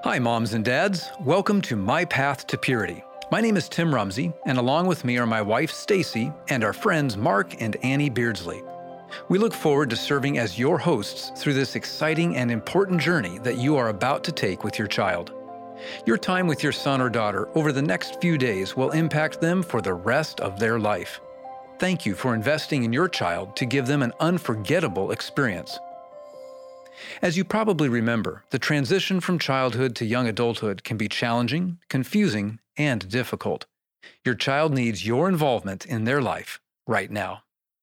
Hi, moms and dads. Welcome to My Path to Purity. My name is Tim Rumsey, and along with me are my wife, Stacy, and our friends, Mark and Annie Beardsley. We look forward to serving as your hosts through this exciting and important journey that you are about to take with your child. Your time with your son or daughter over the next few days will impact them for the rest of their life. Thank you for investing in your child to give them an unforgettable experience. As you probably remember, the transition from childhood to young adulthood can be challenging, confusing, and difficult. Your child needs your involvement in their life right now.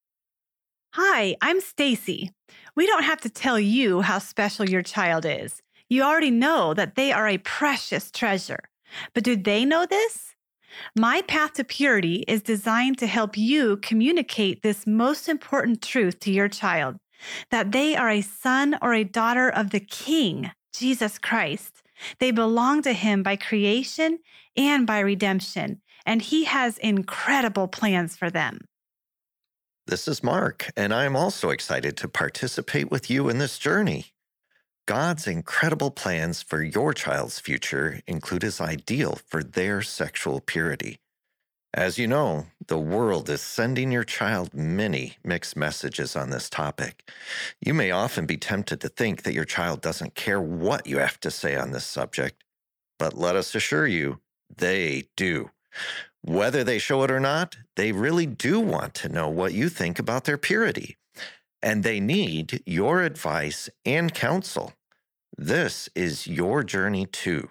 Hi, I'm Stacy. We don't have to tell you how special your child is. You already know that they are a precious treasure. But do they know this? My Path to Purity is designed to help you communicate this most important truth to your child, that they are a son or a daughter of the King, Jesus Christ. They belong to Him by creation and by redemption, and He has incredible plans for them. This is Mark, and I'm also excited to participate with you in this journey. God's incredible plans for your child's future include His ideal for their sexual purity. As you know, the world is sending your child many mixed messages on this topic. You may often be tempted to think that your child doesn't care what you have to say on this subject, but let us assure you, they do. Whether they show it or not, they really do want to know what you think about their purity, and they need your advice and counsel. This is your journey too.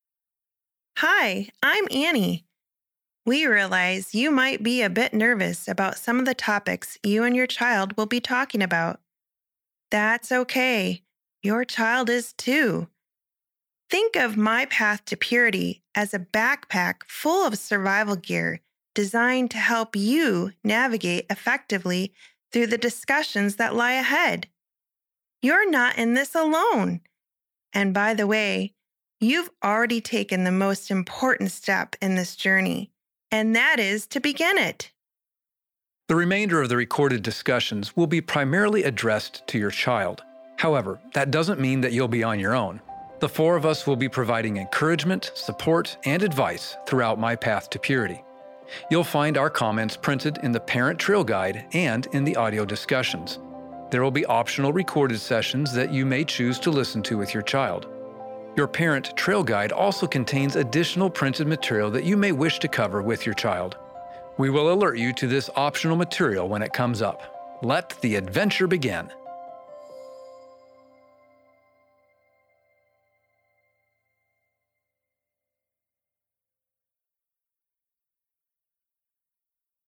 Hi, I'm Annie. We realize you might be a bit nervous about some of the topics you and your child will be talking about. That's okay. Your child is too. Think of My Path to Purity as a backpack full of survival gear designed to help you navigate effectively through the discussions that lie ahead. You're not in this alone. And by the way, you've already taken the most important step in this journey, and that is to begin it. The remainder of the recorded discussions will be primarily addressed to your child. However, that doesn't mean that you'll be on your own. The four of us will be providing encouragement, support, and advice throughout My Path to Purity. You'll find our comments printed in the Parent Trail Guide and in the audio discussions. There will be optional recorded sessions that you may choose to listen to with your child. Your Parent Trail Guide also contains additional printed material that you may wish to cover with your child. We will alert you to this optional material when it comes up. Let the adventure begin.